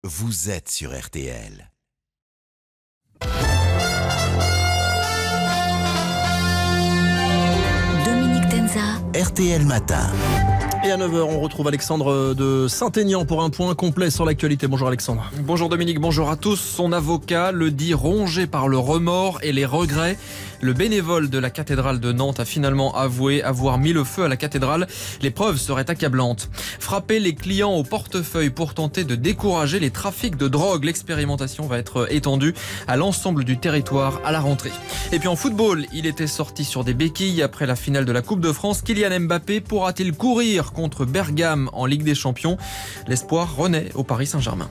vous êtes sur RTL. Dominique Tenza. RTL Matin. Et à 9h, on retrouve Alexandre de Saint-Aignan pour un point complet sur l'actualité. Bonjour Alexandre. Bonjour Dominique, bonjour à tous. Son avocat le dit rongé par le remords et les regrets. Le bénévole de la cathédrale de Nantes a finalement avoué avoir mis le feu à la cathédrale. Les preuves seraient accablantes. Frapper les clients au portefeuille pour tenter de décourager les trafics de drogue. L'expérimentation va être étendue à l'ensemble du territoire à la rentrée. Et puis en football, il était sorti sur des béquilles après la finale de la Coupe de France. Kylian Mbappé pourra-t-il courir contre Bergame en Ligue des Champions? L'espoir renaît au Paris Saint-Germain.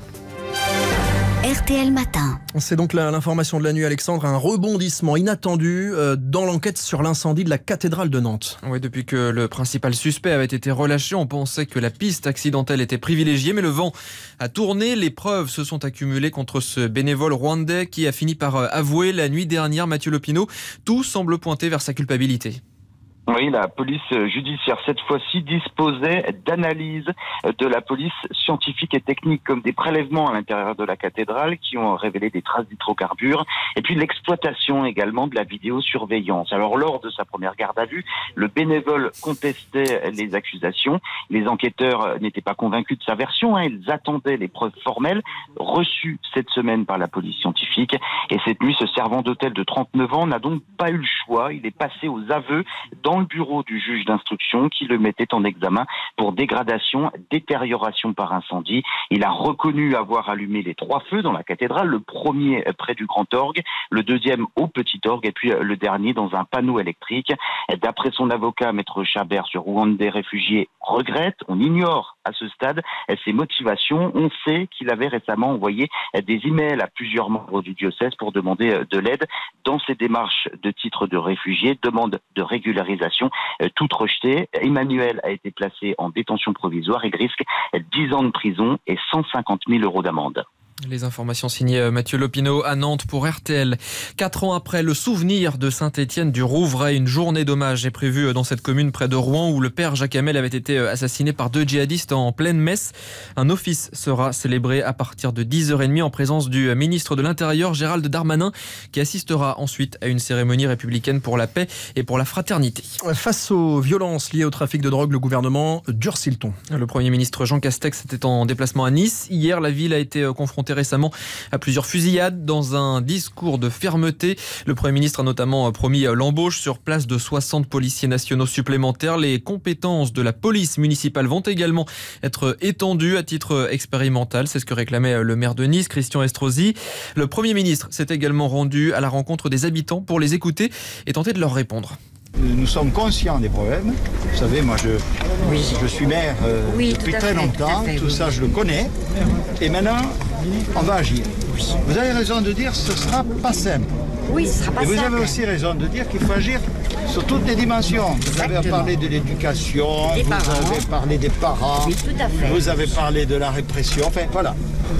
RTL Matin. C'est donc l'information de la nuit, Alexandre. Un rebondissement inattendu dans l'enquête sur l'incendie de la cathédrale de Nantes. Oui, depuis que le principal suspect avait été relâché, on pensait que la piste accidentelle était privilégiée, mais le vent a tourné. Les preuves se sont accumulées contre ce bénévole rwandais qui a fini par avouer la nuit dernière, Mathieu Lopineau. Tout semble pointer vers sa culpabilité. Oui, la police judiciaire, cette fois-ci, disposait d'analyses de la police scientifique et technique, comme des prélèvements à l'intérieur de la cathédrale qui ont révélé des traces d'hydrocarbures, et puis l'exploitation également de la vidéosurveillance. Alors, lors de sa première garde à vue, le bénévole contestait les accusations. Les enquêteurs n'étaient pas convaincus de sa version, ils attendaient les preuves formelles reçues cette semaine par la police scientifique. Et cette nuit, ce servant d'hôtel de 39 ans n'a donc pas eu le choix. Il est passé aux aveux dans le bureau du juge d'instruction qui le mettait en examen pour dégradation, détérioration par incendie. Il a reconnu avoir allumé les 3 feux dans la cathédrale, le premier près du grand orgue, le deuxième au petit orgue et puis le dernier dans un panneau électrique. D'après son avocat, Maître Chabert, ce Rwandais réfugié regrette, on ignore à ce stade ses motivations. On sait qu'il avait récemment envoyé des emails à plusieurs membres du diocèse pour demander de l'aide dans ses démarches de titre de réfugié, demande de régularisation toute rejetée. Emmanuel a été placé en détention provisoire. Il risque 10 ans de prison et 150 000 € d'amende. Les informations signées Mathieu Lopineau à Nantes pour RTL. 4 ans après le souvenir de Saint-Étienne du Rouvray, une journée d'hommage est prévue dans cette commune près de Rouen où le père Jacques Hamel avait été assassiné par 2 djihadistes en pleine messe. Un office sera célébré à partir de 10h30 en présence du ministre de l'Intérieur Gérald Darmanin qui assistera ensuite à une cérémonie républicaine pour la paix et pour la fraternité. Face aux violences liées au trafic de drogue, le gouvernement durcit le ton. Le Premier ministre Jean Castex était en déplacement à Nice. Hier, la ville a été confrontée récemment à plusieurs fusillades. Dans un discours de fermeté, le Premier ministre a notamment promis l'embauche sur place de 60 policiers nationaux supplémentaires. Les compétences de la police municipale vont également être étendues à titre expérimental. C'est ce que réclamait le maire de Nice, Christian Estrosi. Le Premier ministre s'est également rendu à la rencontre des habitants pour les écouter et tenter de leur répondre. Nous sommes conscients des problèmes. Vous savez, moi je suis maire depuis très longtemps, tout ça je le connais. Et maintenant, on va agir. Vous avez raison de dire que ce ne sera pas simple. Oui, ce sera pas simple. Et vous avez aussi raison de dire qu'il faut agir sur toutes les dimensions. Vous avez parlé de l'éducation, vous avez parlé des parents, oui, tout à fait. Vous avez parlé de la répression. Enfin, voilà.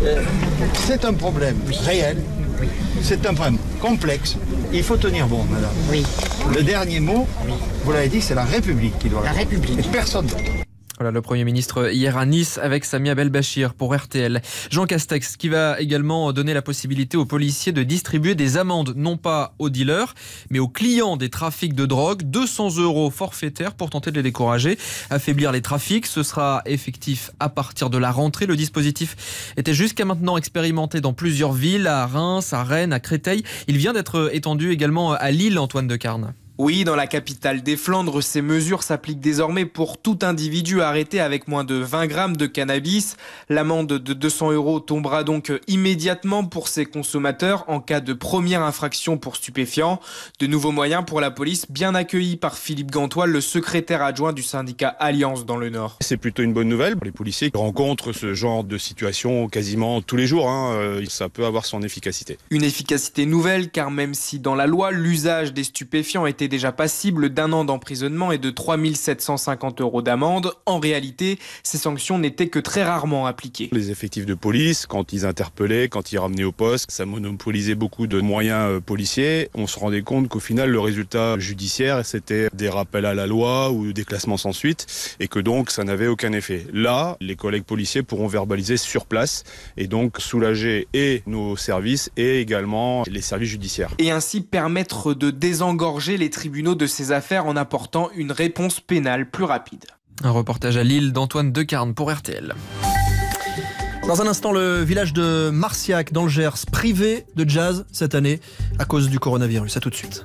C'est un problème réel. Oui. C'est un problème complexe. Il faut tenir bon, madame. Oui. Le dernier mot, vous l'avez dit, c'est la République qui doit la répondre. République. Et personne d'autre. Voilà le Premier ministre hier à Nice avec Samia Belbachir pour RTL. Jean Castex qui va également donner la possibilité aux policiers de distribuer des amendes, non pas aux dealers, mais aux clients des trafics de drogue. 200 € forfaitaires pour tenter de les décourager. Affaiblir les trafics, ce sera effectif à partir de la rentrée. Le dispositif était jusqu'à maintenant expérimenté dans plusieurs villes, à Reims, à Rennes, à Créteil. Il vient d'être étendu également à Lille, Antoine Decarne. Oui, dans la capitale des Flandres, ces mesures s'appliquent désormais pour tout individu arrêté avec moins de 20 grammes de cannabis. L'amende de 200 € tombera donc immédiatement pour ces consommateurs en cas de première infraction pour stupéfiants. De nouveaux moyens pour la police, bien accueillis par Philippe Gantois, le secrétaire adjoint du syndicat Alliance dans le Nord. C'est plutôt une bonne nouvelle. Les policiers rencontrent ce genre de situation quasiment tous les jours. Ça peut avoir son efficacité. Une efficacité nouvelle car même si dans la loi, l'usage des stupéfiants était était déjà passible d'1 an d'emprisonnement et de 3 750 € d'amende. En réalité, ces sanctions n'étaient que très rarement appliquées. Les effectifs de police, quand ils interpellaient, quand ils ramenaient au poste, ça monopolisait beaucoup de moyens policiers. On se rendait compte qu'au final, le résultat judiciaire, c'était des rappels à la loi ou des classements sans suite et que donc ça n'avait aucun effet. Là, les collègues policiers pourront verbaliser sur place et donc soulager et nos services et également les services judiciaires. Et ainsi permettre de désengorger les tribunaux de ces affaires en apportant une réponse pénale plus rapide. Un reportage à Lille d'Antoine Decarne pour RTL. Dans un instant, le village de Marciac dans le Gers, privé de jazz cette année à cause du coronavirus. À tout de suite.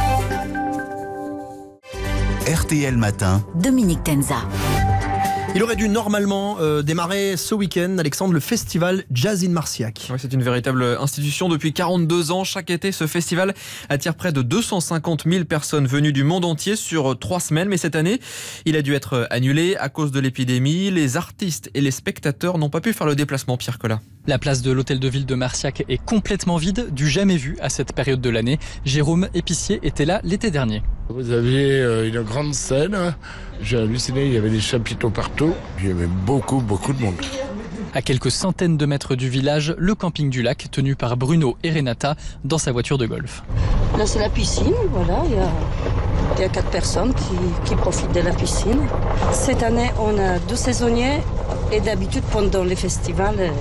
RTL Matin. Dominique Tenza. Il aurait dû normalement démarrer ce week-end, Alexandre, le festival Jazz in Marciac. Oui, c'est une véritable institution depuis 42 ans. Chaque été, ce festival attire près de 250 000 personnes venues du monde entier sur 3 semaines. Mais cette année, il a dû être annulé à cause de l'épidémie. Les artistes et les spectateurs n'ont pas pu faire le déplacement, Pierre Collat. La place de l'hôtel de ville de Marciac est complètement vide, du jamais vu à cette période de l'année. Jérôme Épicier était là l'été dernier. Vous aviez une grande scène, j'ai halluciné, il y avait des chapiteaux partout, il y avait beaucoup de monde. À quelques centaines de mètres du village, le camping du lac, tenu par Bruno et Renata dans sa voiture de golf. Là c'est la piscine, voilà, il y a 4 personnes qui profitent de la piscine. Cette année on a 2 saisonniers et d'habitude pendant les festivals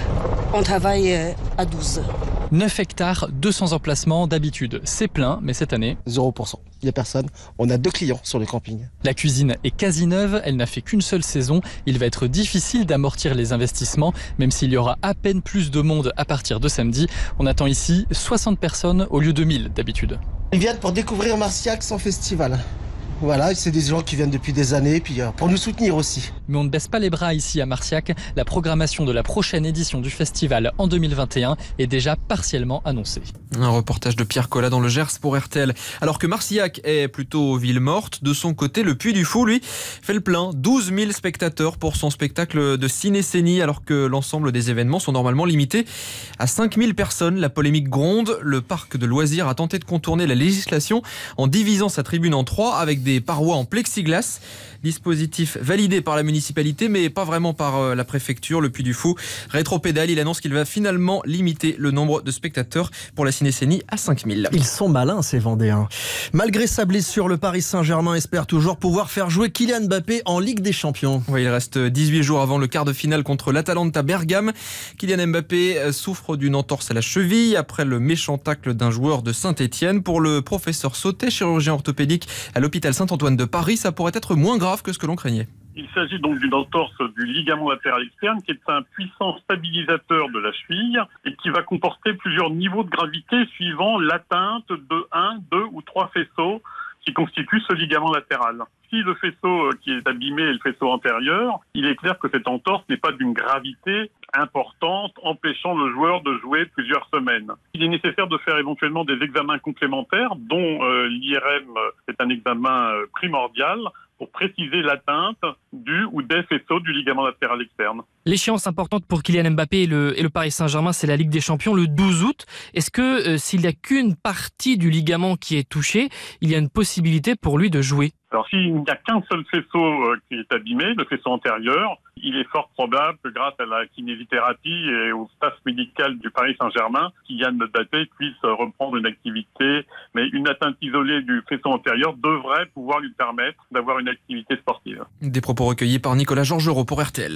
on travaille à 12. 9 hectares, 200 emplacements d'habitude. C'est plein, mais cette année... 0%. Il n'y a personne. On a 2 clients sur le camping. La cuisine est quasi neuve, elle n'a fait qu'une seule saison. Il va être difficile d'amortir les investissements, même s'il y aura à peine plus de monde à partir de samedi. On attend ici 60 personnes au lieu de 1000 d'habitude. Ils viennent pour découvrir Marciac, son festival. Voilà, c'est des gens qui viennent depuis des années, puis pour nous soutenir aussi. Mais on ne baisse pas les bras ici à Marciac. La programmation de la prochaine édition du festival en 2021 est déjà partiellement annoncée. Un reportage de Pierre Collat dans le Gers pour RTL. Alors que Marciac est plutôt ville morte, de son côté, le Puy du Fou, lui, fait le plein. 12 000 spectateurs pour son spectacle de ciné-scénie, alors que l'ensemble des événements sont normalement limités à 5 000 personnes. La polémique gronde. Le parc de loisirs a tenté de contourner la législation en divisant sa tribune en 3 avec des parois en plexiglas. Dispositif validé par la municipalité, mais pas vraiment par la préfecture. Le Puy du Fou rétropédale. Il annonce qu'il va finalement limiter le nombre de spectateurs pour la ciné-scénie à 5 000. Ils sont malins, ces Vendéens. Malgré sa blessure, le Paris Saint-Germain espère toujours pouvoir faire jouer Kylian Mbappé en Ligue des Champions. Oui, il reste 18 jours avant le quart de finale contre l'Atalanta Bergame. Kylian Mbappé souffre d'une entorse à la cheville après le méchant tacle d'un joueur de Saint-Etienne. Pour le professeur Sautet, chirurgien orthopédique à l'hôpital Saint-Antoine de Paris, ça pourrait être moins grave que ce que l'on craignait. Il s'agit donc d'une entorse du ligament latéral externe qui est un puissant stabilisateur de la cheville et qui va comporter plusieurs niveaux de gravité suivant l'atteinte de 1, 2 ou 3 faisceaux qui constituent ce ligament latéral. Si le faisceau qui est abîmé est le faisceau antérieur, il est clair que cette entorse n'est pas d'une gravité importante, empêchant le joueur de jouer plusieurs semaines. Il est nécessaire de faire éventuellement des examens complémentaires, dont l'IRM est un examen primordial, pour préciser l'atteinte du ou des faisceaux du ligament latéral externe. L'échéance importante pour Kylian Mbappé et le Paris Saint-Germain, c'est la Ligue des Champions le 12 août. Est-ce que s'il n'y a qu'une partie du ligament qui est touchée, il y a une possibilité pour lui de jouer ? Alors s'il n'y a qu'un seul faisceau qui est abîmé, le faisceau antérieur, il est fort probable que grâce à la kinésithérapie et au staff médical du Paris Saint-Germain, Kylian Mbappé puisse reprendre une activité, mais une atteinte isolée du faisceau antérieur devrait pouvoir lui permettre d'avoir une activité sportive. Des propos recueillis par Nicolas Georgerot pour RTL.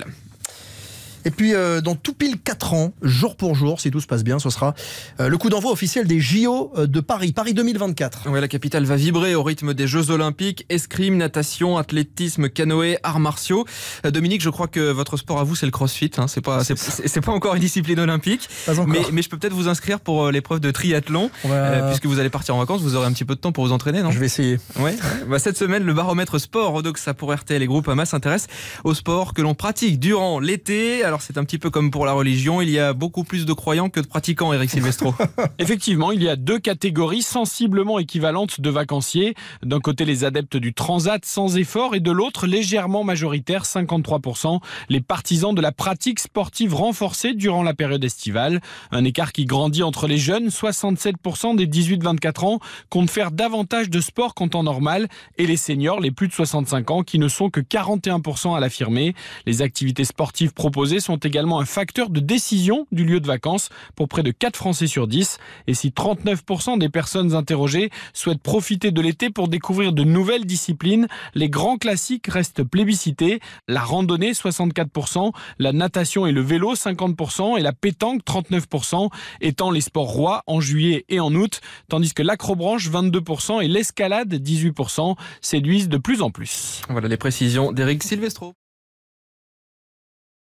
Et puis, dans tout pile 4 ans, jour pour jour, si tout se passe bien, ce sera le coup d'envoi officiel des JO de Paris, Paris 2024. Ouais, la capitale va vibrer au rythme des Jeux Olympiques, escrime, natation, athlétisme, canoë, arts martiaux. Dominique, je crois que votre sport à vous, c'est le crossfit. Hein. C'est pas encore une discipline olympique. Pas encore. Mais je peux peut-être vous inscrire pour l'épreuve de triathlon, puisque vous allez partir en vacances, vous aurez un petit peu de temps pour vous entraîner, non ? Je vais essayer. Ouais. Cette semaine, le baromètre sport Odoxa pour RTL et Groupama s'intéresse au sport que l'on pratique durant l'été. Alors alors c'est un petit peu comme pour la religion, il y a beaucoup plus de croyants que de pratiquants, Eric Silvestro. Effectivement, il y a deux catégories sensiblement équivalentes de vacanciers. D'un côté, les adeptes du transat sans effort et de l'autre, légèrement majoritaire, 53%, les partisans de la pratique sportive renforcée durant la période estivale. Un écart qui grandit entre les jeunes, 67% des 18-24 ans comptent faire davantage de sport qu'en temps normal, et les seniors, les plus de 65 ans, qui ne sont que 41% à l'affirmer. Les activités sportives proposées sont également un facteur de décision du lieu de vacances pour près de 4 Français sur 10. Et si 39% des personnes interrogées souhaitent profiter de l'été pour découvrir de nouvelles disciplines, les grands classiques restent plébiscités. La randonnée, 64%, la natation et le vélo, 50%, et la pétanque, 39%, étant les sports rois en juillet et en août, tandis que l'acrobranche, 22%, et l'escalade, 18%, séduisent de plus en plus. Voilà les précisions d'Eric Silvestro.